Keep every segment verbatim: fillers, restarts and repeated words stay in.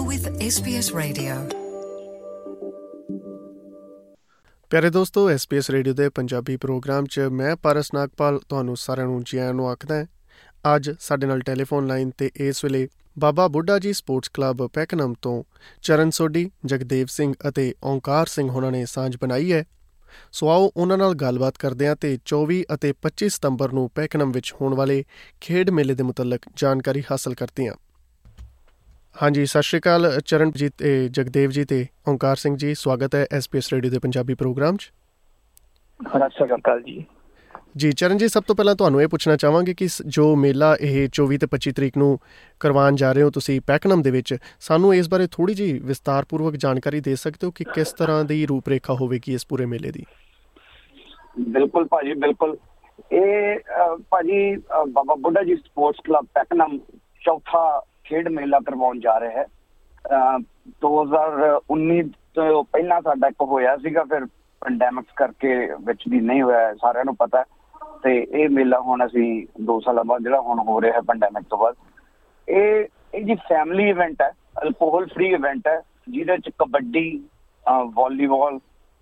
You're with S B S Radio. ਪਿਆਰੇ ਦੋਸਤੋ, S B S radio ਦੇ Punjabi programme 'ਚ ਮੈਂ ਪਾਰਸ ਨਾਗਪਾਲ ਤੁਹਾਨੂੰ ਸਾਰਿਆਂ ਨੂੰ ਜੀ ਆਇਆਂ ਨੂੰ ਆਖਦਾ ਹਾਂ। ਅੱਜ ਸਾਡੇ ਨਾਲ ਟੈਲੀਫੋਨ ਲਾਈਨ 'ਤੇ ਇਸ ਵੇਲੇ ਬਾਬਾ ਬੁੱਢਾ ਜੀ ਸਪੋਰਟਸ ਕਲੱਬ ਪੈਕਨਮ ਤੋਂ ਚਰਨ ਸੋਢੀ, ਜਗਦੇਵ ਸਿੰਘ ਅਤੇ ਓਂਕਾਰ ਸਿੰਘ ਹੋਣਾ ਨੇ ਸਾਂਝ ਬਣਾਈ ਹੈ। ਸੋ ਆਓ ਉਹਨਾਂ ਨਾਲ ਗੱਲਬਾਤ ਕਰਦੇ ਹਾਂ ਅਤੇ ਚੌਵੀ ਅਤੇ ਪੱਚੀ ਸਤੰਬਰ ਨੂੰ ਪੈਕਨਮ ਵਿੱਚ ਹੋਣ ਵਾਲੇ ਖੇਡ ਮੇਲੇ ਦੇ ਮੁਤਲਕ ਜਾਣਕਾਰੀ ਹਾਸਲ ਕਰਦੇ ਹਾਂ। ਹਾਂਜੀ, ਸਤਿ ਸ਼੍ਰੀ ਅਕਾਲ ਚਰਨ ਜੀ ਤੇ ਜਗਦੇਵ ਜੀ ਤੇ ਓਂਕਾਰ ਸਿੰਘ ਜੀ, ਸਵਾਗਤ ਹੈ ਐਸ ਬੀ ਐਸ ਰੇਡੀਓ ਦੇ ਪੰਜਾਬੀ ਪ੍ਰੋਗਰਾਮ 'ਚ। ਸਤਿ ਸ਼੍ਰੀ ਅਕਾਲ ਜੀ। ਜੀ ਚਰਨ ਜੀ, ਸਭ ਤੋਂ ਪਹਿਲਾਂ ਤੁਹਾਨੂੰ ਇਹ ਪੁੱਛਣਾ ਚਾਹਾਂਗੇ ਕਿ ਜੋ ਮੇਲਾ ਇਹ ਚੌਵੀ ਅਤੇ ਪੱਚੀ ਤਰੀਕ ਨੂੰ ਕਰਵਾਉਣ ਜਾ ਰਹੇ ਹੋ ਤੁਸੀਂ ਪੈਕਨਮ ਦੇ ਵਿੱਚ, ਸਾਨੂੰ ਇਸ ਬਾਰੇ ਥੋੜ੍ਹੀ ਜਿਹੀ ਵਿਸਤਾਰਪੂਰਵਕ ਜਾਣਕਾਰੀ ਦੇ ਸਕਦੇ ਹੋ ਕਿ ਕਿਸ ਤਰ੍ਹਾਂ ਦੀ ਰੂਪ ਰੇਖਾ ਹੋਵੇਗੀ ਇਸ ਪੂਰੇ ਮੇਲੇ ਦੀ? ਬਿਲਕੁਲ ਭਾਜੀ, ਬਿਲਕੁਲ। ਇਹ ਭਾਜੀ ਬਾਬਾ ਬੁੱਢਾ ਜੀ ਸਪੋਰਟਸ ਕਲੱਬ ਪੈਕਨਮ ਚੌਥਾ ਖੇਡ ਮੇਲਾ ਕਰਵਾਉਣ ਜਾ ਰਿਹਾ ਹੈ। ਦੋ ਹਜ਼ਾਰ ਉੱਨੀ ਤੋਂ ਪਹਿਲਾਂ ਸਾਡਾ ਇੱਕ ਹੋਇਆ ਸੀਗਾ, ਫਿਰ ਪੈਂਡੈਮਿਕਸ ਕਰਕੇ ਵਿੱਚ ਵੀ ਨਹੀਂ ਹੋਇਆ, ਸਾਰਿਆਂ ਨੂੰ ਪਤਾ। ਤੇ ਇਹ ਮੇਲਾ ਹੁਣ ਅਸੀਂ ਦੋ ਸਾਲਾਂ ਬਾਅਦ ਜਿਹੜਾ ਹੁਣ ਹੋ ਰਿਹਾ ਪੈਂਡੈਮਿਕ ਤੋਂ ਬਾਅਦ, ਇਹ ਇਹ ਜੀ ਫੈਮਿਲੀ ਇਵੈਂਟ ਹੈ, ਅਲਕੋਹਲ ਫ੍ਰੀ ਇਵੈਂਟ ਹੈ, ਜਿਹਦੇ ਚ ਕਬੱਡੀ, ਵਾਲੀਬਾਲ,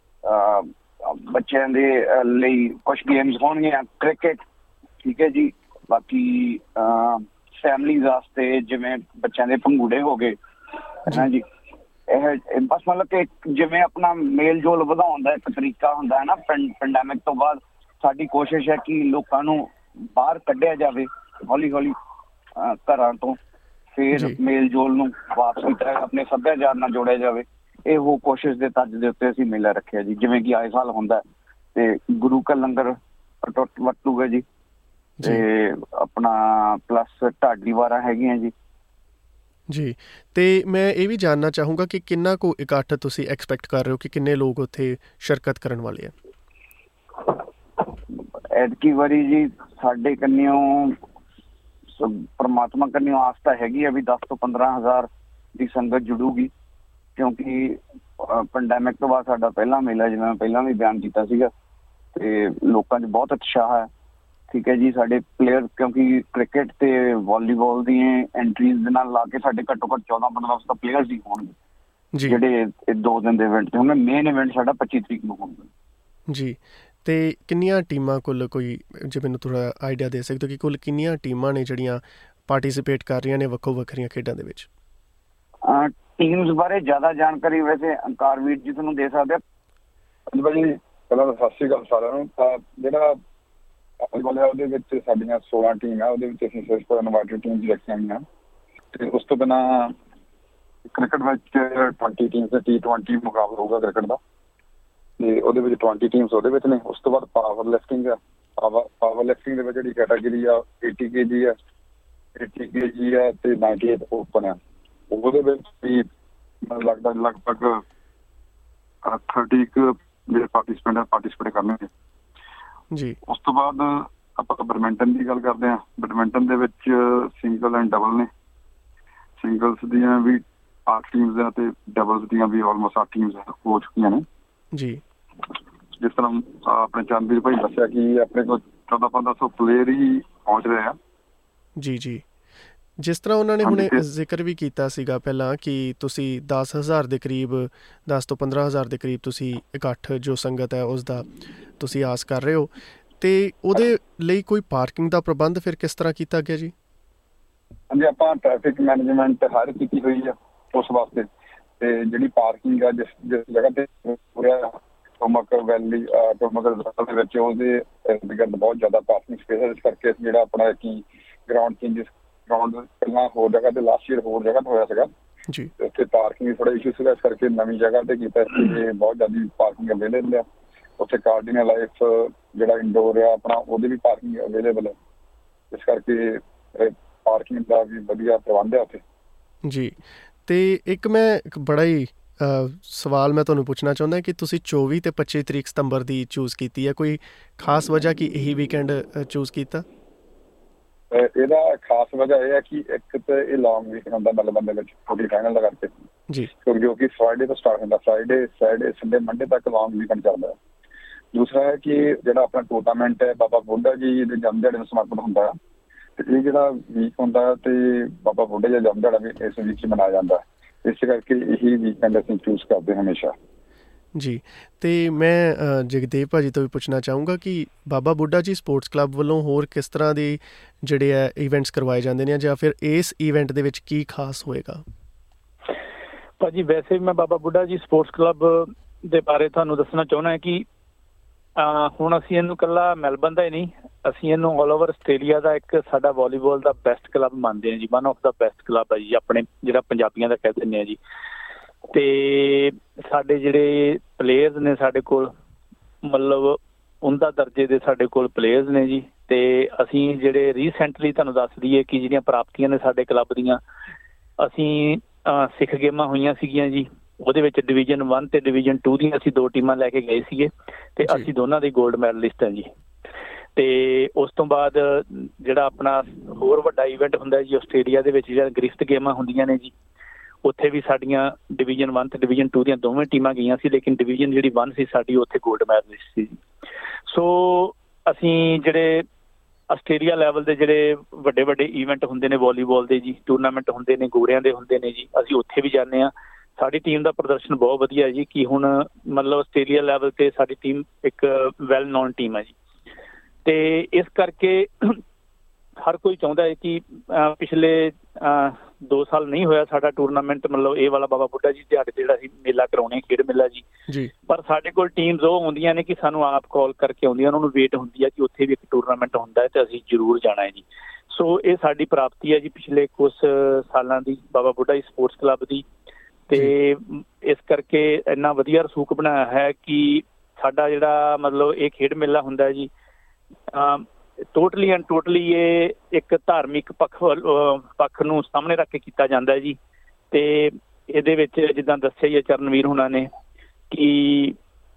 ਬੱਚਿਆਂ ਦੇ ਲਈ ਕੁਛ ਗੇਮਸ ਹੋਣਗੀਆਂ, ਕ੍ਰਿਕਟ, ਠੀਕ ਹੈ ਜੀ। ਬਾਕੀ ਫੈਮਲੀਜ਼ ਵਾਸਤੇ ਜਿਵੇਂ ਬੱਚਿਆਂ ਦੇ ਭੰਗੂੜੇ ਹੋ ਗਏ, ਹੈ ਜੀ। ਇਹ ਬਸ ਮਤਲਬ ਕਿ ਜਿਵੇਂ ਆਪਣਾ ਮੇਲ ਜੋਲ ਵਧਾਉਣ ਦਾ ਇੱਕ ਤਰੀਕਾ ਹੁੰਦਾ ਹੈ ਨਾ ਪੈਂਡੈਮਿਕ ਤੋਂ ਬਾਅਦ, ਸਾਡੀ ਕੋਸ਼ਿਸ਼ ਹੈ ਕਿ ਲੋਕਾਂ ਨੂੰ ਬਾਹਰ ਕੱਢਿਆ ਜਾਵੇ ਹੌਲੀ ਹੌਲੀ ਘਰਾਂ ਤੋਂ, ਫਿਰ ਮੇਲ ਜੋਲ ਨੂੰ ਵਾਪਸ ਕੀਤਾ, ਆਪਣੇ ਸੱਭਿਆਚਾਰ ਨਾਲ ਜੋੜਿਆ ਜਾਵੇ। ਇਹ ਉਹ ਕੋਸ਼ਿਸ਼ ਦੇ ਤਰਜ਼ ਦੇ ਉੱਤੇ ਅਸੀਂ ਮੇਲਾ ਰੱਖਿਆ ਜੀ, ਜਿਵੇਂ ਕਿ ਆਏ ਸਾਲ ਹੁੰਦਾ। ਤੇ ਗੁਰੂ ਕਾ ਲੰਗਰ ਅਟੁੱਟ ਵਰਤੂਗਾ ਜੀ, ਤੇ ਆਪਣਾ ਪਲੱਸ ਢਾਡੀ ਵਾਰਾਂ ਹੈਗੀਆਂ ਜੀ। ਜੀ, ਤੇ ਮੈਂ ਇਹ ਵੀ ਜਾਣਨਾ ਚਾਹੂੰਗਾ ਕਿ ਕਿੰਨਾ ਕੁ ਇਕੱਠ ਤੁਸੀਂ ਐਕਸਪੈਕਟ ਕਰ ਰਹੇ ਹੋ, ਕਿ ਕਿੰਨੇ ਲੋਕ ਉੱਥੇ ਸ਼ਿਰਕਤ ਕਰਨ ਵਾਲੇ ਆ? ਐਤਕੀ ਵਾਰੀ ਜੀ ਸਾਡੇ ਕੰਨਿਓ ਪਰਮਾਤਮਾ ਕੰਨਿਓ ਆਸ ਤਾਂ ਹੈਗੀ ਆ ਵੀ ਦਸ ਤੋਂ ਪੰਦਰਾਂ ਹਜ਼ਾਰ ਦੀ ਸੰਗਤ ਜੁੜੂਗੀ, ਕਿਉਂਕਿ ਪੈਂਡੈਮਿਕ ਤੋਂ ਬਾਅਦ ਸਾਡਾ ਪਹਿਲਾ ਮੇਲਾ, ਜਿਵੇਂ ਮੈਂ ਪਹਿਲਾਂ ਵੀ ਬਿਆਨ ਕੀਤਾ ਸੀਗਾ, ਤੇ ਲੋਕਾਂ 'ਚ ਬਹੁਤ ਉਤਸ਼ਾਹ ਹੈ। ਠੀਕ ਹੈ ਜੀ। ਸਾਡੇ ਪਲੇਅਰ, ਕਿਉਂਕਿ ਕ੍ਰਿਕਟ ਤੇ ਵਾਲੀਬਾਲ ਦੀਆਂ ਐਂਟਰੀਜ਼ ਦੇ ਨਾਲ ਲਾ ਕੇ ਸਾਡੇ ਘੱਟੋ ਘੱਟ ਚੌਦਾਂ ਪੰਦਰਾਂ ਸੌ ਪਲੇਅਰਸ ਹੀ ਹੋਣਗੇ ਜਿਹੜੇ ਇਹ ਦੋ ਦਿਨ ਦੇ ਇਵੈਂਟ ਤੇ ਹੋਣਗੇ। ਮੇਨ ਇਵੈਂਟ ਸਾਡਾ ਪੱਚੀ ਤਰੀਕ ਨੂੰ ਹੋਊਗਾ ਜੀ। ਤੇ ਕਿੰਨੀਆਂ ਟੀਮਾਂ ਕੁੱਲ, ਕੋਈ ਜੇ ਮੈਨੂੰ ਥੋੜ੍ਹਾ ਆਈਡੀਆ ਦੇ ਸਕਦੇ ਹੋ ਕਿ ਕੁੱਲ ਕਿੰਨੀਆਂ ਟੀਮਾਂ ਨੇ ਜਿਹੜੀਆਂ ਪਾਰਟੀਸੀਪੇਟ ਕਰ ਰਹੀਆਂ ਨੇ ਵੱਖੋ ਵੱਖਰੀਆਂ ਖੇਡਾਂ ਦੇ ਵਿੱਚ? ਟੀਮਸ ਬਾਰੇ ਜ਼ਿਆਦਾ ਜਾਣਕਾਰੀ ਵੈਸੇ ਅੰਕਾਰ ਵੀਰ ਜੀ ਤੁਹਾਨੂੰ ਦੇ ਸਕਦੇ ਆ। ਪਹਿਲਾਂ ਸਤਿ ਸ਼੍ਰੀ ਅਕਾਲ ਸਾਰਿਆਂ ਨੂੰ। ਜਿਹੜਾ ਉਹਦੇ ਵਿੱਚ ਸਾਡੀਆਂ ਸੋਲਾਂ ਟੀਮ ਆ, ਉਹਦੇ ਵਿੱਚ ਅਸੀਂ ਸਿਰਫ ਇਨਵਾਈਟਡ ਟੀਮਸ ਰੱਖੀਆਂ ਹੋਈਆਂ, ਤੇ ਉਸ ਤੋਂ ਬਿਨਾਂ ਕ੍ਰਿਕਟ ਵਿੱਚ ਟਵੰਟੀ ਟੀਮਸ ਦਾ ਟੀ ਟਵੰਟੀ ਮੁਕਾਬਲਾ ਹੋਊਗਾ ਕ੍ਰਿਕਟ ਦਾ, ਤੇ ਉਹਦੇ ਵਿੱਚ ਟਵੰਟੀ ਟੀਮਸ ਉਹਦੇ ਵਿੱਚ ਨੇ। ਉਸ ਤੋਂ ਬਾਅਦ ਪਾਵਰ ਲਿਫਟਿੰਗ ਆ, ਪਾਵਰ ਪਾਵਰ ਲਿਫਟਿੰਗ ਦੇ ਵਿੱਚ ਜਿਹੜੀ ਕੈਟਾਗਰੀ ਆ ਏਟੀ ਕੇ ਜੀ ਆ, ਏਟੀ ਕੇ ਜੀ ਆ ਤੇ ਨਾਈਨਟੀ ਏਟ ਓਪਨ ਆ। ਉਹਦੇ ਵਿੱਚ ਵੀ ਮੈਨੂੰ ਲੱਗਦਾ ਲਗਭਗ ਥਰਟੀ ਕੁ ਜਿਹੜੇ ਪਾਰਟੀਸਪੈਂਟ ਆ ਪਾਰਟੀਸਪੇਟ ਕਰਨਗੇ ਜੀ। ਉਸ ਤੋਂ ਬਾਅਦ ਆਪਾਂ ਬੈਡਮਿੰਟਨ ਦੀ ਗੱਲ ਕਰਦੇ ਹਾਂ। ਬੈਡਮਿੰਟਨ ਦੇ ਵਿੱਚ ਸਿੰਗਲ ਐਂਡ ਡਬਲ ਨੇ। ਸਿੰਗਲਸ ਦੀਆਂ ਵੀ ਅੱਠ ਟੀਮਸ ਆ ਤੇ ਡਬਲਸ ਦੀਆਂ ਵੀ ਆਲਮੋਸਟ ਅੱਠ ਟੀਮਸ ਹੋ ਚੁੱਕੀਆਂ ਨੇ ਜੀ। ਜਿਸ ਤਰ੍ਹਾਂ ਆਪਣੇ ਚੰਦਵੀਰ ਭਾਈ ਦੱਸਿਆ ਕਿ ਆਪਣੇ ਕੋਲ ਚੌਦਾਂ ਪੰਦਰਾਂ ਸੌ ਪਲੇਅਰ ਹੀ ਪਹੁੰਚ ਰਹੇ ਆ ਜੀ। ਜੀ, ਜਿਸ ਤਰ੍ਹਾਂ ਉਹਨਾਂ ਨੇ ਹੁਣੇ ਜ਼ਿਕਰ ਵੀ ਕੀਤਾ ਸੀਗਾ ਪਹਿਲਾਂ ਕਿ ਤੁਸੀਂ ਦਸ ਹਜ਼ਾਰ ਦੇ ਕਰੀਬ, ਦਸ ਤੋਂ ਪੰਦਰਾਂ ਹਜ਼ਾਰ ਦੇ ਕਰੀਬ ਤੁਸੀਂ ਇਕੱਠ ਜੋ ਸੰਗਤ ਹੈ ਉਸ ਦਾ ਤੁਸੀਂ ਆਸ ਕਰ ਰਹੇ ਹੋ, ਤੇ ਉਹਦੇ ਲਈ ਕੋਈ ਪਾਰਕਿੰਗ ਦਾ ਪ੍ਰਬੰਧ ਫਿਰ ਕਿਸ ਤਰ੍ਹਾਂ ਕੀਤਾ ਗਿਆ ਜੀ? ਹਾਂਜੀ, ਆਪਾਂ ਟ੍ਰੈਫਿਕ ਮੈਨੇਜਮੈਂਟ ਹਾਇਰ ਕੀਤੀ ਹੋਈ ਆ ਉਸ ਵਾਸਤੇ, ਤੇ ਜਿਹੜੀ ਪਾਰਕਿੰਗ ਆ ਜਿਸ ਜਿਸ ਜਗ੍ਹਾ ਤੇ ਪੂਰਾ ਟੋਮਕ ਵੈਲੀ ਟੋਮਕ ਦੇ ਵਿੱਚ ਉਹਦੇ ਬਹੁਤ ਜ਼ਿਆਦਾ ਪਾਰਕਿੰਗ ਸਪੇਸ, ਇਸ ਕਰਕੇ ਜਿਹੜਾ ਆਪਣਾ ਕੀ ਗਰਾਊਂਡ ਚੇਂਜਿਸ ਗਰਾਊਂਡ ਪਹਿਲਾਂ ਹੋਰ ਜਗ੍ਹਾ ਤੇ ਲਾਸਟ ਈਅਰ ਹੋਰ ਜਗ੍ਹਾ ਤੇ ਹੋਇਆ ਸੀਗਾ ਜੀ, ਉੱਥੇ ਪਾਰਕਿੰਗ ਥੋੜਾ ਇਸ਼ੂ ਸੀਗਾ, ਇਸ ਕਰਕੇ ਨਵੀਂ ਜਗ੍ਹਾ ਤੇ ਕੀਤਾ। ਬਹੁਤ ਜ਼ਿਆਦਾ ਪਾਰਕਿੰਗ ਅਵੇਲੇਬਲ ਆ ਉੱਥੇ। ਕਾਰਡੀਨਲ ਲਾਈਫ ਜਿਹੜਾ ਇੰਡੋਰ ਆ ਆਪਣਾ, ਉਹਦੇ ਵੀ ਪਾਰਕਿੰਗ ਅਵੇਲੇਬਲ ਹੈ, ਇਸ ਕਰਕੇ ਪਾਰਕਿੰਗ ਦਾ ਵੀ ਵਧੀਆ ਪ੍ਰਬੰਧ ਹੈ ਉੱਥੇ ਜੀ। ਤੇ ਇੱਕ ਮੈਂ ਇੱਕ ਬੜਾ ਹੀ ਸਵਾਲ ਮੈਂ ਤੁਹਾਨੂੰ ਪੁੱਛਣਾ ਚਾਹੁੰਦਾ ਕਿ ਤੁਸੀਂ ਚੌਵੀ ਤੇ ਪੱਚੀ ਤਰੀਕ ਸਤੰਬਰ ਦੀ ਚੂਜ਼ ਕੀਤੀ ਹੈ, ਕੋਈ ਖਾਸ ਵਜ੍ਹਾ ਕਿ ਇਹੀ ਵੀਕਐਂਡ ਚੂਜ਼ ਕੀਤਾ? ਇਹਦਾ ਖਾਸ ਵਜ੍ਹਾ ਇਹ ਹੈ ਕਿ ਇੱਕ ਤਾਂ ਇਹ ਲੌਂਗ ਵੀਕ ਹੁੰਦਾ ਮੈਲਬਨ ਦੇ ਵਿੱਚ ਛੋਟੀ ਫਾਈਨਲ ਦਾ ਕਰਕੇ ਜੀ, ਜੋ ਕਿ ਫਰਾਈਡੇ ਤੋਂ ਸਟਾਰਟ ਹੁੰਦਾ, ਫਰਾਈਡੇ ਸੈਟਰਡੇ ਸੰਡੇ ਮੰਡੇ ਤੱਕ ਲੌਂਗ ਵੀਕਐਂਡ ਚੱਲਦਾ। ਦੂਸਰਾ ਹੈ ਕਿ ਜਿਹੜਾ ਆਪਣਾ ਟੂਰਨਾਮੈਂਟ ਹੈ ਬਾਬਾ ਬੁੱਢਾ ਜੀ ਦੇ ਜਨਮ ਦਿਹਾੜੇ ਨੂੰ ਸਮਰਪਿਤ ਹੁੰਦਾ, ਤੇ ਇਹ ਜਿਹੜਾ ਵੀਕ ਹੁੰਦਾ ਤੇ ਬਾਬਾ ਬੁੱਢਾ ਜੀ ਦਾ ਜਨਮ ਦਿਹਾੜਾ ਵੀ ਇਸ ਵੀਕ 'ਚ ਮਨਾਇਆ ਜਾਂਦਾ। ਇਸ ਕਰਕੇ ਇਹੀ ਵੀਕਐਂਡ ਅਸੀਂ ਚੂਜ਼ ਕਰਦੇ ਹਮੇਸ਼ਾ ਜੀ। ਅਤੇ ਮੈਂ ਜਗਦੇਵ ਭਾਜੀ ਤੋਂ ਵੀ ਪੁੱਛਣਾ ਚਾਹੂੰਗਾ ਕਿ ਬਾਬਾ ਬੁੱਢਾ ਜੀ ਸਪੋਰਟਸ ਕਲੱਬ ਵੱਲੋਂ ਹੋਰ ਕਿਸ ਤਰ੍ਹਾਂ ਦੇ ਜਿਹੜੇ ਹੈ ਈਵੈਂਟਸ ਕਰਵਾਏ ਜਾਂਦੇ ਨੇ, ਜਾਂ ਫਿਰ ਇਸ ਈਵੈਂਟ ਦੇ ਵਿੱਚ ਕੀ ਖਾਸ ਹੋਏਗਾ? ਭਾਜੀ ਵੈਸੇ ਮੈਂ ਬਾਬਾ ਬੁੱਢਾ ਜੀ ਸਪੋਰਟਸ ਕਲੱਬ ਦੇ ਬਾਰੇ ਤੁਹਾਨੂੰ ਦੱਸਣਾ ਚਾਹੁੰਦਾ ਕਿ ਹੁਣ ਅਸੀਂ ਇਹਨੂੰ ਇਕੱਲਾ ਮੈਲਬਰਨ ਦਾ ਹੀ ਨਹੀਂ, ਅਸੀਂ ਇਹਨੂੰ ਆਲ ਓਵਰ ਆਸਟ੍ਰੇਲੀਆ ਦਾ ਇੱਕ ਸਾਡਾ ਵਾਲੀਬਾਲ ਦਾ ਬੈਸਟ ਕਲੱਬ ਮੰਨਦੇ ਹਾਂ ਜੀ, one of the best club ਹੈ ਜੀ ਆਪਣੇ, ਜਿਹੜਾ ਪੰਜਾਬੀਆਂ ਦਾ ਕਹਿ ਦਿੰਦੇ ਹਾਂ ਜੀ। ਅਤੇ ਸਾਡੇ ਜਿਹੜੇ ਪਲੇਅਰਸ ਨੇ ਸਾਡੇ ਕੋਲ ਮਤਲਬ ਉਹਦਾ ਦਰਜੇ ਦੇ ਸਾਡੇ ਕੋਲ ਪਲੇਅਰਸ ਨੇ ਜੀ। ਅਤੇ ਅਸੀਂ ਜਿਹੜੇ ਰੀਸੈਂਟਲੀ ਤੁਹਾਨੂੰ ਦੱਸ ਦਈਏ ਕਿ ਜਿਹੜੀਆਂ ਪ੍ਰਾਪਤੀਆਂ ਨੇ ਸਾਡੇ ਕਲੱਬ ਦੀਆਂ, ਅਸੀਂ ਸਿੱਖ ਗੇਮਾਂ ਹੋਈਆਂ ਸੀਗੀਆਂ ਜੀ, ਉਹਦੇ ਵਿੱਚ ਡਿਵੀਜ਼ਨ ਵਨ ਅਤੇ ਡਿਵੀਜ਼ਨ ਟੂ ਦੀਆਂ ਅਸੀਂ ਦੋ ਟੀਮਾਂ ਲੈ ਕੇ ਗਏ ਸੀਗੇ ਅਤੇ ਅਸੀਂ ਦੋਨਾਂ ਦੇ ਗੋਲਡ ਮੈਡਲਿਸਟ ਹਾਂ ਜੀ। ਅਤੇ ਉਸ ਤੋਂ ਬਾਅਦ ਜਿਹੜਾ ਆਪਣਾ ਹੋਰ ਵੱਡਾ ਈਵੈਂਟ ਹੁੰਦਾ ਜੀ ਆਸਟ੍ਰੇਲੀਆ ਦੇ ਵਿੱਚ, ਜਿਹੜਾ ਗ੍ਰਿਫਤ ਗੇਮਾਂ ਹੁੰਦੀਆਂ ਨੇ ਜੀ, ਉੱਥੇ ਵੀ ਸਾਡੀਆਂ ਡਿਵੀਜ਼ਨ ਵਨ ਅਤੇ ਡਿਵੀਜ਼ਨ ਟੂ ਦੀਆਂ ਦੋਵੇਂ ਟੀਮਾਂ ਗਈਆਂ ਸੀ, ਲੇਕਿਨ ਡਿਵੀਜ਼ਨ ਜਿਹੜੀ ਵਨ ਸੀ ਸਾਡੀ ਉੱਥੇ ਗੋਲਡ ਮੈਡਲਿਸਟ ਸੀ ਜੀ। ਸੋ ਅਸੀਂ ਜਿਹੜੇ ਆਸਟ੍ਰੇਲੀਆ ਲੈਵਲ ਦੇ ਜਿਹੜੇ ਵੱਡੇ ਵੱਡੇ ਈਵੈਂਟ ਹੁੰਦੇ ਨੇ ਵਾਲੀਬਾਲ ਦੇ ਜੀ, ਟੂਰਨਾਮੈਂਟ ਹੁੰਦੇ ਨੇ, ਗੋਰਿਆਂ ਦੇ ਹੁੰਦੇ ਨੇ ਜੀ, ਅਸੀਂ ਉੱਥੇ ਵੀ ਜਾਂਦੇ ਹਾਂ। ਸਾਡੀ ਟੀਮ ਦਾ ਪ੍ਰਦਰਸ਼ਨ ਬਹੁਤ ਵਧੀਆ ਜੀ, ਕਿ ਹੁਣ ਮਤਲਬ ਆਸਟ੍ਰੇਲੀਆ ਲੈਵਲ 'ਤੇ ਸਾਡੀ ਟੀਮ ਇੱਕ ਵੈਲ ਨੋਨ ਟੀਮ ਹੈ ਜੀ। ਅਤੇ ਇਸ ਕਰਕੇ ਹਰ ਕੋਈ ਚਾਹੁੰਦਾ ਹੈ ਕਿ ਪਿਛਲੇ ਦੋ ਸਾਲ ਨਹੀਂ ਹੋਇਆ ਸਾਡਾ ਟੂਰਨਾਮੈਂਟ, ਮਤਲਬ ਇਹ ਵਾਲਾ ਬਾਬਾ ਬੁੱਢਾ ਜੀ ਦਿਹਾੜੇ ਜਿਹੜਾ ਅਸੀਂ ਮੇਲਾ ਕਰਾਉਣੇ, ਖੇਡ ਮੇਲਾ ਜੀ ਜੀ ਪਰ ਸਾਡੇ ਕੋਲ ਟੀਮਸ ਉਹ ਆਉਂਦੀਆਂ ਨੇ ਕਿ ਸਾਨੂੰ ਆਪ ਕਾਲ ਕਰਕੇ ਆਉਂਦੀਆਂ, ਉਹਨਾਂ ਨੂੰ ਵੇਟ ਹੁੰਦੀ ਹੈ ਕਿ ਉੱਥੇ ਵੀ ਇੱਕ ਟੂਰਨਾਮੈਂਟ ਹੁੰਦਾ ਹੈ ਅਤੇ ਅਸੀਂ ਜ਼ਰੂਰ ਜਾਣਾ ਹੈ ਜੀ। ਸੋ ਇਹ ਸਾਡੀ ਪ੍ਰਾਪਤੀ ਹੈ ਜੀ ਪਿਛਲੇ ਕੁਛ ਸਾਲਾਂ ਦੀ ਬਾਬਾ ਬੁੱਢਾ ਜੀ ਸਪੋਰਟਸ ਕਲੱਬ ਦੀ। ਅਤੇ ਇਸ ਕਰਕੇ ਇੰਨਾ ਵਧੀਆ ਰਸੂਖ ਬਣਾਇਆ ਹੈ ਕਿ ਸਾਡਾ ਜਿਹੜਾ ਮਤਲਬ ਇਹ ਖੇਡ ਮੇਲਾ ਹੁੰਦਾ ਜੀ, ਟੋਟਲੀ ਐਂਡ ਟੋਟਲੀ ਇਹ ਇੱਕ ਧਾਰਮਿਕ ਪੱਖ ਪੱਖ ਨੂੰ ਸਾਹਮਣੇ ਰੱਖ ਕੇ ਕੀਤਾ ਜਾਂਦਾ ਜੀ। ਅਤੇ ਇਹਦੇ ਵਿੱਚ ਜਿੱਦਾਂ ਦੱਸਿਆ ਹੀ ਹੈ ਚਰਨਵੀਰ ਹੁਣਾਂ ਨੇ ਕਿ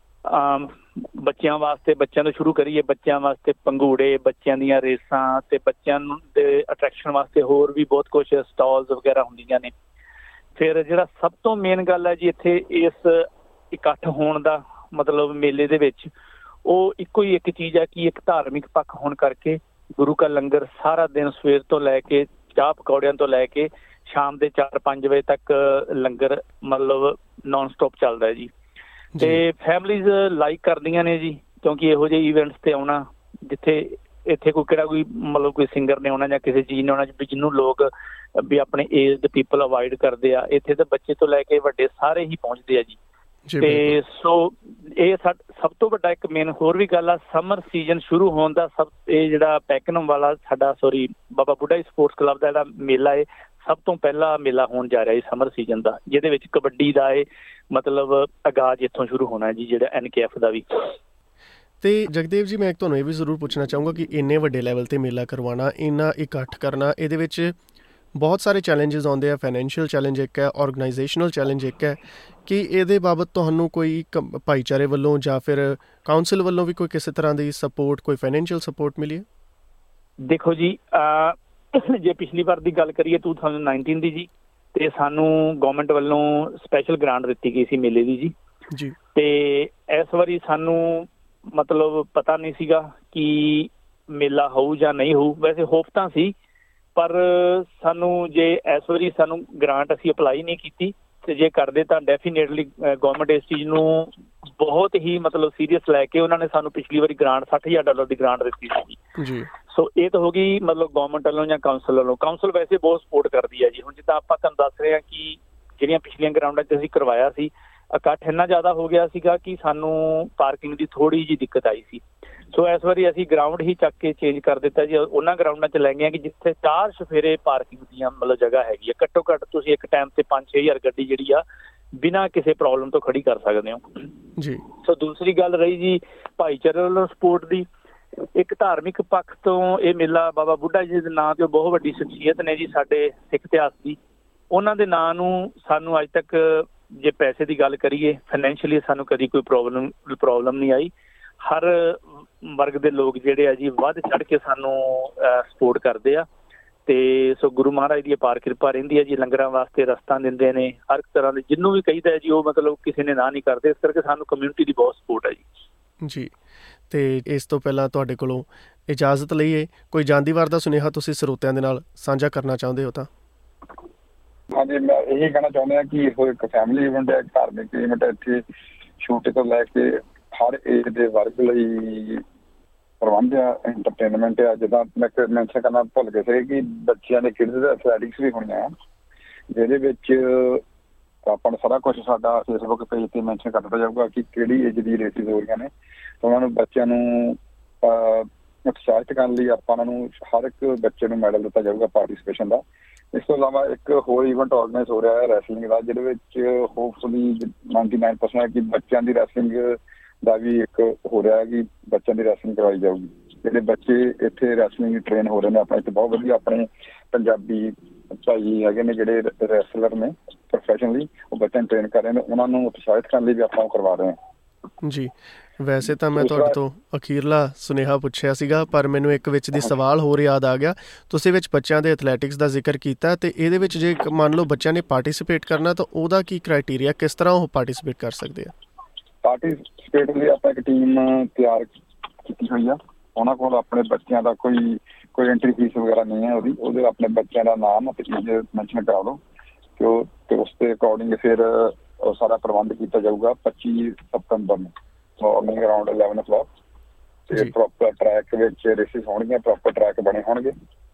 ਬੱਚਿਆਂ ਵਾਸਤੇ, ਬੱਚਿਆਂ ਤੋਂ ਸ਼ੁਰੂ ਕਰੀਏ, ਬੱਚਿਆਂ ਵਾਸਤੇ ਪੰਘੂੜੇ, ਬੱਚਿਆਂ ਦੀਆਂ ਰੇਸਾਂ, ਅਤੇ ਬੱਚਿਆਂ ਨੂੰ ਦੇ ਅਟਰੈਕਸ਼ਨ ਵਾਸਤੇ ਹੋਰ ਵੀ ਬਹੁਤ ਕੁਛ ਸਟਾਲਸ ਵਗੈਰਾ ਹੁੰਦੀਆਂ ਨੇ। ਫਿਰ ਜਿਹੜਾ ਸਭ ਤੋਂ ਮੇਨ ਗੱਲ ਹੈ ਜੀ ਇੱਥੇ ਇਸ ਇਕੱਠ ਹੋਣ ਦਾ ਮਤਲਬ ਮੇਲੇ ਦੇ ਵਿੱਚ, ਉਹ ਇੱਕੋ ਹੀ ਇੱਕ ਚੀਜ਼ ਹੈ ਕਿ ਇੱਕ ਧਾਰਮਿਕ ਪੱਖ ਹੋਣ ਕਰਕੇ ਗੁਰੂ ਕਾ ਲੰਗਰ ਸਾਰਾ ਦਿਨ ਸਵੇਰ ਤੋਂ ਲੈ ਕੇ ਚਾਹ ਪਕੌੜਿਆਂ ਤੋਂ ਲੈ ਕੇ ਸ਼ਾਮ ਦੇ ਚਾਰ ਪੰਜ ਵਜੇ ਤੱਕ ਲੰਗਰ ਮਤਲਬ ਨੋਨ ਸਟੋਪ ਚੱਲਦਾ ਹੈ ਜੀ। ਅਤੇ ਫੈਮਲੀਜ਼ ਲਾਈਕ ਕਰਦੀਆਂ ਨੇ ਜੀ, ਕਿਉਂਕਿ ਇਹੋ ਜਿਹੇ ਈਵੈਂਟਸ 'ਤੇ ਆਉਣਾ ਜਿੱਥੇ ਇੱਥੇ ਕੋਈ ਕਿਹੜਾ ਕੋਈ ਮਤਲਬ ਕੋਈ ਸਿੰਗਰ ਨੇ ਆਉਣਾ ਜਾਂ ਕਿਸੇ ਚੀਜ਼ ਨੇ ਆਉਣਾ ਵੀ ਜਿਹਨੂੰ ਲੋਕ ਵੀ ਆਪਣੇ ਏਜਡ ਪੀਪਲ ਅਵਾਇਡ ਕਰਦੇ ਆ, ਇੱਥੇ ਤਾਂ ਬੱਚੇ ਤੋਂ ਲੈ ਕੇ ਵੱਡੇ ਸਾਰੇ ਹੀ ਪਹੁੰਚਦੇ ਆ ਜੀ। ਅਤੇ ਸੋ ਇਹ ਸਾ ਸਭ ਤੋਂ ਵੱਡਾ ਇੱਕ ਮੇਨ ਹੋਰ ਵੀ ਗੱਲ ਆ, ਸਮਰ ਸੀਜ਼ਨ ਸ਼ੁਰੂ ਹੋਣ ਦਾ ਸਭ ਇਹ ਜਿਹੜਾ ਪੈਕਨਮ ਵਾਲਾ ਸਾਡਾ ਸੋਰੀ ਬਾਬਾ ਬੁੱਢਾ ਜੀ ਸਪੋਰਟਸ ਕਲੱਬ ਦਾ ਜਿਹੜਾ ਮੇਲਾ ਹੈ, ਸਭ ਤੋਂ ਪਹਿਲਾ ਮੇਲਾ ਹੋਣ ਜਾ ਰਿਹਾ ਜੀ ਸਮਰ ਸੀਜ਼ਨ ਦਾ, ਜਿਹਦੇ ਵਿੱਚ ਕਬੱਡੀ ਦਾ ਇਹ ਮਤਲਬ ਆਗਾਜ਼ ਇੱਥੋਂ ਸ਼ੁਰੂ ਹੋਣਾ ਜੀ, ਜਿਹੜਾ ਐਨ ਕੇ ਐਫ ਦਾ ਵੀ। ਅਤੇ ਜਗਦੇਵ ਜੀ ਮੈਂ ਤੁਹਾਨੂੰ ਇਹ ਵੀ ਜ਼ਰੂਰ ਪੁੱਛਣਾ ਚਾਹੂੰਗਾ ਕਿ ਇੰਨੇ ਵੱਡੇ ਲੈਵਲ 'ਤੇ ਮੇਲਾ ਕਰਵਾਉਣਾ, ਇੰਨਾ ਇਕੱਠ ਕਰਨਾ, ਇਹਦੇ ਵਿੱਚ ਬਹੁਤ ਸਾਰੇ ਚੈਲੰਜਿਸ ਆਉਂਦੇ ਆ। ਫਾਈਨੈਂਸ਼ੀਅਲ ਚੈਲੰਜ ਇੱਕ ਹੈ, ਔਰਗਨਾਈਜੇਸ਼ਨਲ ਚੈਲੰਜ ਇੱਕ ਹੈ। ਕਿ ਇਹਦੇ ਬਾਬਤ ਤੁਹਾਨੂੰ ਕੋਈ ਭਾਈਚਾਰੇ ਵੱਲੋਂ ਜਾਂ ਫਿਰ ਕਾਊਂਸਲ ਵੱਲੋਂ ਵੀ ਕੋਈ ਕਿਸੇ ਤਰ੍ਹਾਂ ਦੀ ਸਪੋਰਟ, ਕੋਈ ਫਾਈਨੈਂਸ਼ੀਅਲ ਸਪੋਰਟ ਮਿਲੀ ਹੈ? ਦੇਖੋ ਜੀ, ਜੇ ਪਿਛਲੀ ਵਾਰ ਦੀ ਗੱਲ ਕਰੀਏ ਟੂ ਥਾਊਜ਼ੈਂਡ ਨਾਈਨਟੀਨ ਦੀ ਜੀ, ਅਤੇ ਸਾਨੂੰ ਗੌਰਮੈਂਟ ਵੱਲੋਂ ਸਪੈਸ਼ਲ ਗ੍ਰਾਂਟ ਦਿੱਤੀ ਗਈ ਸੀ ਮੇਲੇ ਦੀ ਜੀ ਜੀ ਅਤੇ ਇਸ ਵਾਰੀ ਸਾਨੂੰ ਮਤਲਬ ਪਤਾ ਨਹੀਂ ਸੀਗਾ ਕਿ ਮੇਲਾ ਹੋਊ ਜਾਂ ਨਹੀਂ ਹੋਊ। ਵੈਸੇ ਹੋਪ ਤਾਂ ਸੀ, ਪਰ ਸਾਨੂੰ ਜੇ ਇਸ ਵਾਰੀ ਸਾਨੂੰ ਗ੍ਰਾਂਟ ਅਸੀਂ ਅਪਲਾਈ ਨਹੀਂ ਕੀਤੀ, ਅਤੇ ਜੇ ਕਰਦੇ ਤਾਂ ਡੈਫੀਨੇਟਲੀ ਗੌਰਮੈਂਟ ਇਸ ਚੀਜ਼ ਨੂੰ ਬਹੁਤ ਹੀ ਮਤਲਬ ਸੀਰੀਅਸ ਲੈ ਕੇ ਉਹਨਾਂ ਨੇ ਸਾਨੂੰ ਪਿਛਲੀ ਵਾਰੀ ਗ੍ਰਾਂਟ ਸੱਠ ਹਜ਼ਾਰ ਡਾਲਰ ਦੀ ਗ੍ਰਾਂਟ ਦਿੱਤੀ ਸੀ ਜੀ। ਸੋ ਇਹ ਤਾਂ ਹੋ ਗਈ ਮਤਲਬ ਗੌਰਮੈਂਟ ਵੱਲੋਂ ਜਾਂ ਕਾਊਂਸਲ ਵੱਲੋਂ। ਕਾਊਂਸਲ ਵੈਸੇ ਬਹੁਤ ਸਪੋਰਟ ਕਰਦੀ ਹੈ ਜੀ। ਹੁਣ ਜਿੱਦਾਂ ਆਪਾਂ ਤੁਹਾਨੂੰ ਦੱਸ ਰਹੇ ਹਾਂ ਕਿ ਜਿਹੜੀਆਂ ਪਿਛਲੀਆਂ ਗਰਾਊਂਡਾਂ 'ਚ ਅਸੀਂ ਕਰਵਾਇਆ ਸੀ, ਇਕੱਠ ਇੰਨਾ ਜ਼ਿਆਦਾ ਹੋ ਗਿਆ ਸੀਗਾ ਕਿ ਸਾਨੂੰ ਪਾਰਕਿੰਗ ਦੀ ਥੋੜ੍ਹੀ ਜਿਹੀ ਦਿੱਕਤ ਆਈ ਸੀ। ਸੋ ਇਸ ਵਾਰੀ ਅਸੀਂ ਗਰਾਊਂਡ ਹੀ ਚੱਕ ਕੇ ਚੇਂਜ ਕਰ ਦਿੱਤਾ ਜੀ, ਉਹਨਾਂ ਗਰਾਊਂਡਾਂ 'ਚ ਲੈ ਗਏ ਕਿ ਜਿੱਥੇ ਚਾਰ ਚੁਫੇਰੇ ਪਾਰਕਿੰਗ ਦੀਆਂ ਮਤਲਬ ਜਗ੍ਹਾ ਹੈਗੀ ਆ। ਘੱਟੋ ਘੱਟ ਤੁਸੀਂ ਇੱਕ ਟਾਈਮ 'ਤੇ ਪੰਜ ਛੇ ਹਜ਼ਾਰ ਗੱਡੀ ਜਿਹੜੀ ਆ ਬਿਨਾਂ ਕਿਸੇ ਪ੍ਰੋਬਲਮ ਤੋਂ ਖੜੀ ਕਰ ਸਕਦੇ ਹੋ ਜੀ। ਸੋ ਦੂਸਰੀ ਗੱਲ ਰਹੀ ਜੀ ਭਾਈਚਾਰੇ ਵੱਲੋਂ ਸਪੋਰਟ ਦੀ, ਇੱਕ ਧਾਰਮਿਕ ਪੱਖ ਤੋਂ ਇਹ ਮੇਲਾ ਬਾਬਾ ਬੁੱਢਾ ਜੀ ਦੇ ਨਾਂ 'ਤੇ ਬਹੁਤ ਵੱਡੀ ਸ਼ਖਸੀਅਤ ਨੇ ਜੀ ਸਾਡੇ ਸਿੱਖ ਇਤਿਹਾਸ ਦੀ। ਉਹਨਾਂ ਦੇ ਨਾਂ ਨੂੰ ਸਾਨੂੰ ਅੱਜ ਤੱਕ ਜੇ ਪੈਸੇ ਦੀ ਗੱਲ ਕਰੀਏ, ਫਾਈਨੈਂਸ਼ੀਅਲੀ ਸਾਨੂੰ ਕਦੀ ਕੋਈ ਪ੍ਰੋਬਲਮ ਪ੍ਰੋਬਲਮ ਨਹੀਂ ਆਈ। ਹਰ ਵਰਗ ਦੇ ਲੋਕ ਜਿਹੜੇ ਆ ਜੀ ਵੱਧ ਚੜ੍ਹ ਕੇ ਸਾਨੂੰ ਸਪੋਰਟ ਕਰਦੇ ਆ, ਅਤੇ ਸੋ ਗੁਰੂ ਮਹਾਰਾਜ ਦੀ ਅਪਾਰ ਕਿਰਪਾ ਰਹਿੰਦੀ ਹੈ ਜੀ। ਲੰਗਰਾਂ ਵਾਸਤੇ ਰਸਤਾ ਦਿੰਦੇ ਨੇ, ਹਰ ਇੱਕ ਤਰ੍ਹਾਂ ਦੇ ਜਿਹਨੂੰ ਵੀ ਕਹੀਦਾ ਜੀ ਉਹ ਮਤਲਬ ਕਿਸੇ ਨੇ ਨਾ ਨਹੀਂ ਕਰਦੇ। ਇਸ ਕਰਕੇ ਸਾਨੂੰ ਕਮਿਊਨਿਟੀ ਦੀ ਬਹੁਤ ਸਪੋਰਟ ਹੈ ਜੀ ਜੀ। ਅਤੇ ਇਸ ਤੋਂ ਪਹਿਲਾਂ ਤੁਹਾਡੇ ਕੋਲੋਂ ਇਜਾਜ਼ਤ ਲਈਏ, ਕੋਈ ਜਾਂਦੀ ਵਾਰ ਦਾ ਸੁਨੇਹਾ ਤੁਸੀਂ ਸਰੋਤਿਆਂ ਦੇ ਨਾਲ ਸਾਂਝਾ ਕਰਨਾ ਚਾਹੁੰਦੇ ਹੋ ਤਾਂ? ਹਾਂਜੀ, ਮੈਂ ਇਹੀ ਕਹਿਣਾ ਚਾਹੁੰਦਾ ਕਿ ਇਹੋ ਇੱਕ ਫੈਮਿਲੀ ਇਵੈਂਟ ਹੈ, ਧਾਰਮਿਕ ਇਵੈਂਟ ਹੈ। ਇੱਥੇ ਛੋਟੇ ਤੋਂ ਲੈ ਕੇ ਹਰ ਏਜ ਦੇ ਵਰਗ ਲਈ ਪ੍ਰਬੰਧ ਆ, ਐਂਟਰਟੇਨਮੈਂਟ ਆ। ਜਿੱਦਾਂ ਮੈਂ ਮੈਂਸ਼ਨ ਕਰਨਾ ਭੁੱਲ ਗਏ ਸੀ ਕਿ ਬੱਚਿਆਂ ਦੇ ਕਿਡਜ਼ ਐਥਲੈਟਿਕਸ ਵੀ ਹੋਣੀਆਂ ਆ, ਜਿਹਦੇ ਵਿੱਚ ਆਪਾਂ ਨੂੰ ਸਾਰਾ ਕੁਛ ਸਾਡਾ ਫੇਸਬੁੱਕ ਪੇਜ ਤੇ ਮੈਂਸ਼ਨ ਕਰ ਦਿੱਤਾ ਜਾਊਗਾ ਕਿ ਕਿਹੜੀ ਏਜ ਦੀ ਰੇਸਿਸ ਹੋ ਰਹੀਆਂ ਨੇ। ਉਹਨਾਂ ਨੂੰ ਬੱਚਿਆਂ ਨੂੰ ਉਤਸ਼ਾਹਿਤ ਕਰਨ ਲਈ ਆਪਾਂ ਉਹਨਾਂ ਨੂੰ ਹਰ ਇੱਕ ਬੱਚੇ ਨੂੰ ਮੈਡਲ ਦਿੱਤਾ ਜਾਊਗਾ ਪਾਰਟੀਸਪੇਸ਼ਨ ਦਾ। ਇਸ ਤੋਂ ਇਲਾਵਾ ਇੱਕ ਹੋਰ ਇਵੈਂਟ ਆਰਗੇਨਾਈਜ਼ ਹੋ ਰਿਹਾ ਹੈ ਰੈਸਲਿੰਗ ਦਾ, ਜਿਹਦੇ ਵਿੱਚ ਹੋਪਫੁਲੀ ਨਾਈਨਟੀ ਨਾਈਨ ਪਰਸੈਂਟ ਹੈ ਕਿ ਬੱਚਿਆਂ ਦੀ ਰੈਸਲਿੰਗ ਦਾ ਵੀ ਇੱਕ ਹੋ ਰਿਹਾ ਹੈ ਕਿ ਬੱਚਿਆਂ ਦੀ ਰੈਸਲਿੰਗ ਕਰਵਾਈ ਜਾਊਗੀ। ਜਿਹੜੇ ਬੱਚੇ ਇੱਥੇ ਰੈਸਲਿੰਗ ਟ੍ਰੇਨ ਹੋ ਰਹੇ ਨੇ ਆਪਣੇ ਇੱਥੇ ਬਹੁਤ ਵਧੀਆ, ਆਪਣੇ ਪੰਜਾਬੀ ਭਾਈ ਹੈਗੇ ਨੇ ਜਿਹੜੇ ਰੈਸਲਰ ਨੇ ਪ੍ਰੋਫੈਸ਼ਨਲੀ, ਉਹ ਬੱਚਿਆਂ ਨੂੰ ਟ੍ਰੇਨ ਕਰ ਰਹੇ ਨੇ। ਉਹਨਾਂ ਨੂੰ ਉਤਸ਼ਾਹਿਤ ਕਰਨ ਲਈ ਵੀ ਆਪਾਂ ਕਰਵਾ ਰਹੇ ਹਾਂ ਜੀ। ਵੈਸੇ ਤਾਂ ਮੈਂ ਤੁਹਾਡੇ ਤੋਂ ਅਖੀਰਲਾ ਸੁਨੇਹਾ ਪੁੱਛਿਆ ਸੀਗਾ, ਪਰ ਮੈਨੂੰ ਇੱਕ ਵਿੱਚ ਦੀ ਸਵਾਲ ਹੋਰ ਯਾਦ ਆ ਗਿਆ। ਤੁਸੀਂ ਵਿੱਚ ਬੱਚਿਆਂ ਦੇ ਐਥਲੈਟਿਕਸ ਦਾ ਜ਼ਿਕਰ ਕੀਤਾ, ਅਤੇ ਇਹਦੇ ਵਿੱਚ ਜੇ ਮੰਨ ਲਓ ਬੱਚਿਆਂ ਨੇ ਪਾਰਟੀਸਪੇਟ ਕਰਨਾ ਤਾਂ ਉਹਦਾ ਕੀ ਕ੍ਰਾਈਟੀਰੀਆ, ਕਿਸ ਤਰ੍ਹਾਂ ਉਹ ਪਾਰਟੀਸਪੇਟ ਕਰ ਸਕਦੇ ਆ? ਪਾਰਟੀਸਪੇਟ ਲਈ ਆਪਾਂ ਇੱਕ ਟੀਮ ਤਿਆਰ ਕੀਤੀ ਹੋਈ ਆ। ਉਹਨਾਂ ਕੋਲ ਆਪਣੇ ਬੱਚਿਆਂ ਦਾ ਕੋਈ ਕੋਈ ਐਂਟਰੀ ਫੀਸ ਵਗੈਰਾ ਨਹੀਂ ਹੈ ਉਹਦੀ। ਉਹਦੇ ਆਪਣੇ ਬੱਚਿਆਂ ਦਾ ਨਾਮ ਅਤੇ ਏਜ ਮੈਂਸ਼ਨ ਕਰਾ ਲਓ ਅਤੇ ਉਹ ਅਤੇ ਉਸ ਦੇ ਅਕੋਰਡਿੰਗ ਫਿਰ ਉਹ ਸਾਰਾ ਪ੍ਰਬੰਧ ਕੀਤਾ ਜਾਊਗਾ। ਪੱਚੀ ਸਤੰਬਰ ਨੂੰ morning around eleven o'clock ਅਤੇ ਪ੍ਰੋਪਰ ਟਰੈਕ ਵਿੱਚ ਰੇਸਿਸ ਹੋਣਗੀਆਂ, ਪ੍ਰੋਪਰ ਟਰੈਕ ਬਣੇ ਹੋਣਗੇ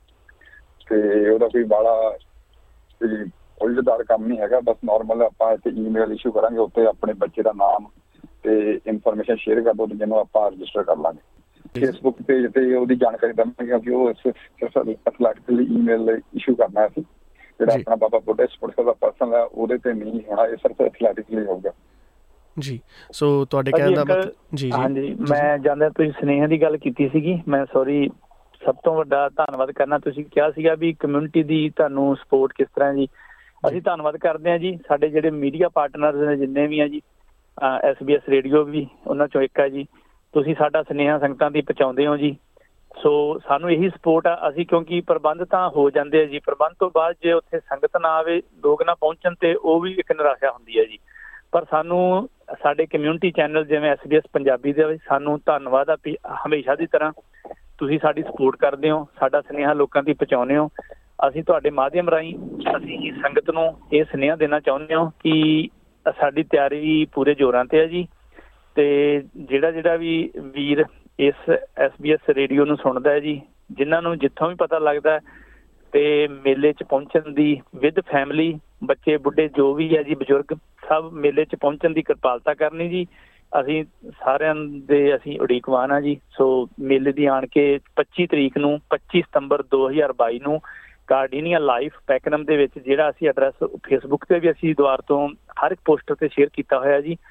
ਅਤੇ ਉਹਦਾ ਕੋਈ ਬਾਹਲਾ ਕੋਈ ਉਲਝਦਾਰ ਕੰਮ ਨਹੀਂ ਹੈਗਾ। ਬਸ ਨੋਰਮਲ ਆਪਾਂ ਇੱਥੇ ਈਮੇਲ ਇਸ਼ੂ ਕਰਾਂਗੇ, ਉੱਤੇ ਆਪਣੇ ਬੱਚੇ ਦਾ ਨਾਮ ਅਤੇ ਇਨਫੋਰਮੇਸ਼ਨ ਸ਼ੇਅਰ ਕਰ ਦਿਓ, ਜਿਹਨੂੰ ਆਪਾਂ ਰਜਿਸਟਰ ਕਰ ਲਾਂਗੇ। ਫੇਸਬੁੱਕ ਪੇਜ 'ਤੇ ਉਹਦੀ ਜਾਣਕਾਰੀ ਦੇਵਾਂਗੇ ਕਿਉਂਕਿ ਉਹ ਸਿਰਫ ਐਥਲੈਟਿਕਸ ਲਈ ਈਮੇਲ ਇਸ਼ੂ ਕਰਨਾ ਅਸੀਂ। ਜਿਹੜਾ ਆਪਣਾ ਬਾਬਾ ਬੁੱਢਾ ਸਪੋਰਟਸ ਕਲੱਬ ਦਾ ਪਰਸਨ ਹੈ ਉਹਦੇ 'ਤੇ ਨਹੀਂ ਹੋਣਾ, ਇਹ ਸਿਰਫ ਐਥਲੈਟਿਕਸ ਲਈ ਹੋਊਗਾ ਜੀ। ਸੋ ਤੁਹਾਡੇ ਕਹਿਣ ਦਾ ਮਤਲਬ ਜੀ ਹਾਂਜੀ, ਮੈਂ ਜਾਣਦਾ ਤੁਸੀਂ ਸੁਨੇਹੇ ਦੀ ਗੱਲ ਕੀਤੀ ਸੀਗੀ, ਮੈਂ ਸੋਰੀ ਸਭ ਤੋਂ ਵੱਡਾ ਧੰਨਵਾਦ ਕਰਨਾ। ਤੁਸੀਂ ਕਿਹਾ ਸੀਗਾ ਵੀ ਕਮਿਊਨਿਟੀ ਦੀ ਤੁਹਾਨੂੰ ਸਪੋਰਟ ਕਿਸ ਤਰ੍ਹਾਂ ਜੀ। ਅਸੀਂ ਧੰਨਵਾਦ ਕਰਦੇ ਹਾਂ ਜੀ। ਸਾਡੇ ਜਿਹੜੇ ਮੀਡੀਆ ਪਾਰਟਨਰਸ ਨੇ ਜਿੰਨੇ ਵੀ ਆ ਜੀ, ਐਸ ਬੀ ਐਸ ਰੇਡੀਓ ਵੀ ਉਹਨਾਂ 'ਚੋਂ ਇੱਕ ਆ ਜੀ। ਤੁਸੀਂ ਸਾਡਾ ਸੁਨੇਹਾ ਸੰਗਤਾਂ ਦੀ ਪਹੁੰਚਾਉਂਦੇ ਹੋ ਜੀ, ਸੋ ਸਾਨੂੰ ਇਹੀ ਸਪੋਰਟ ਆ। ਅਸੀਂ ਕਿਉਂਕਿ ਪ੍ਰਬੰਧ ਤਾਂ ਹੋ ਜਾਂਦੇ ਆ ਜੀ, ਪ੍ਰਬੰਧ ਤੋਂ ਬਾਅਦ ਜੇ ਉੱਥੇ ਸੰਗਤ ਨਾ ਆਵੇ, ਲੋਕ ਨਾ ਪਹੁੰਚਣ, ਤੇ ਉਹ ਵੀ ਇੱਕ ਨਿਰਾਸ਼ਾ ਹੁੰਦੀ ਹੈ ਜੀ। ਪਰ ਸਾਨੂੰ ਸਾਡੇ ਕਮਿਊਨਿਟੀ ਚੈਨਲ ਜਿਵੇਂ ਐਸ ਬੀ ਐਸ ਪੰਜਾਬੀ ਦੇ ਸਾਨੂੰ ਧੰਨਵਾਦ ਆ ਵੀ ਹਮੇਸ਼ਾ ਦੀ ਤਰ੍ਹਾਂ ਤੁਸੀਂ ਸਾਡੀ ਸਪੋਰਟ ਕਰਦੇ ਹੋ, ਸਾਡਾ ਸੁਨੇਹਾ ਲੋਕਾਂ ਦੀ ਪਹੁੰਚਾਉਂਦੇ ਹੋ। ਅਸੀਂ ਤੁਹਾਡੇ ਮਾਧਿਅਮ ਰਾਹੀਂ ਅਸੀਂ ਸੰਗਤ ਨੂੰ ਇਹ ਸੁਨੇਹਾ ਦੇਣਾ ਚਾਹੁੰਦੇ ਹਾਂ ਕਿ ਸਾਡੀ ਤਿਆਰੀ ਪੂਰੇ ਜ਼ੋਰਾਂ 'ਤੇ ਹੈ ਜੀ। ਅਤੇ ਜਿਹੜਾ ਜਿਹੜਾ ਵੀ ਵੀਰ ਇਸ ਐਸ ਬੀ ਐਸ ਰੇਡੀਓ ਨੂੰ ਸੁਣਦਾ ਹੈ ਜੀ, ਜਿਨ੍ਹਾਂ ਨੂੰ ਜਿੱਥੋਂ ਵੀ ਪਤਾ ਲੱਗਦਾ ਅਤੇ ਮੇਲੇ 'ਚ ਪਹੁੰਚਣ ਦੀ ਵਿਦ ਫੈਮਿਲੀ, ਬੱਚੇ ਬੁੱਢੇ ਜੋ ਵੀ ਹੈ ਜੀ, ਬਜ਼ੁਰਗ ਸਭ ਮੇਲੇ 'ਚ ਪਹੁੰਚਣ ਦੀ ਕਿਰਪਾਲਤਾ ਕਰਨੀ ਜੀ। ਅਸੀਂ ਸਾਰਿਆਂ ਦੇ ਅਸੀਂ ਉਡੀਕਵਾਨ ਹਾਂ ਜੀ। ਸੋ ਮੇਲੇ ਦੀ ਆਣ ਕੇ ਪੱਚੀ ਤਰੀਕ ਨੂੰ ਪੱਚੀ ਸਤੰਬਰ ਦੋ ਹਜ਼ਾਰ ਬਾਈ ਨੂੰ ਗਾਰਡੀਨੀਆ ਲਾਈਫ ਪੈਕਨਮ ਦੇ ਵਿੱਚ, ਜਿਹੜਾ ਅਸੀਂ ਐਡਰੈਸ ਫੇਸਬੁੱਕ 'ਤੇ ਵੀ ਅਸੀਂ ਦੁਆਰ ਤੋਂ ਹਰ ਇੱਕ ਪੋਸਟਰ 'ਤੇ ਸ਼ੇਅਰ ਕੀਤਾ ਹੋਇਆ ਜੀ।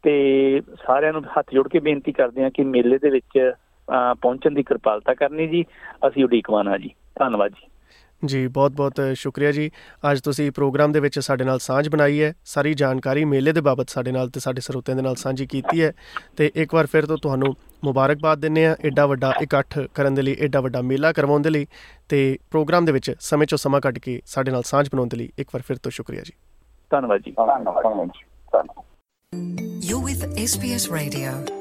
ਅਤੇ ਸਾਰਿਆਂ ਨੂੰ ਹੱਥ ਜੋੜ ਕੇ ਬੇਨਤੀ ਕਰਦੇ ਹਾਂ ਕਿ ਮੇਲੇ ਦੇ ਵਿੱਚ ਪਹੁੰਚਣ ਦੀ ਕਿਰਪਾਲਤਾ ਕਰਨੀ ਜੀ। ਅਸੀਂ ਉਡੀਕਵਾਨ ਹਾਂ ਜੀ। ਧੰਨਵਾਦ ਜੀ। ਜੀ ਬਹੁਤ ਬਹੁਤ ਸ਼ੁਕਰੀਆ ਜੀ। ਅੱਜ ਤੁਸੀਂ ਪ੍ਰੋਗਰਾਮ ਦੇ ਵਿੱਚ ਸਾਡੇ ਨਾਲ ਸਾਂਝ ਬਣਾਈ ਹੈ, ਸਾਰੀ ਜਾਣਕਾਰੀ ਮੇਲੇ ਦੇ ਬਾਬਤ ਸਾਡੇ ਨਾਲ ਅਤੇ ਸਾਡੇ ਸਰੋਤਿਆਂ ਦੇ ਨਾਲ ਸਾਂਝੀ ਕੀਤੀ ਹੈ। ਅਤੇ ਇੱਕ ਵਾਰ ਫਿਰ ਤੋਂ ਤੁਹਾਨੂੰ ਮੁਬਾਰਕਬਾਦ ਦਿੰਦੇ ਹਾਂ ਐਡਾ ਵੱਡਾ ਇਕੱਠ ਕਰਨ ਦੇ ਲਈ, ਐਡਾ ਵੱਡਾ ਮੇਲਾ ਕਰਵਾਉਣ ਦੇ ਲਈ, ਅਤੇ ਪ੍ਰੋਗਰਾਮ ਦੇ ਵਿੱਚ ਸਮੇਂ 'ਚੋਂ ਸਮਾਂ ਕੱਢ ਕੇ ਸਾਡੇ ਨਾਲ ਸਾਂਝ ਬਣਾਉਣ ਦੇ ਲਈ ਇੱਕ ਵਾਰ ਫਿਰ ਤੋਂ ਸ਼ੁਕਰੀਆ ਜੀ। ਧੰਨਵਾਦ ਜੀ। ਧੰਨਵਾਦ। You're with S B S Radio.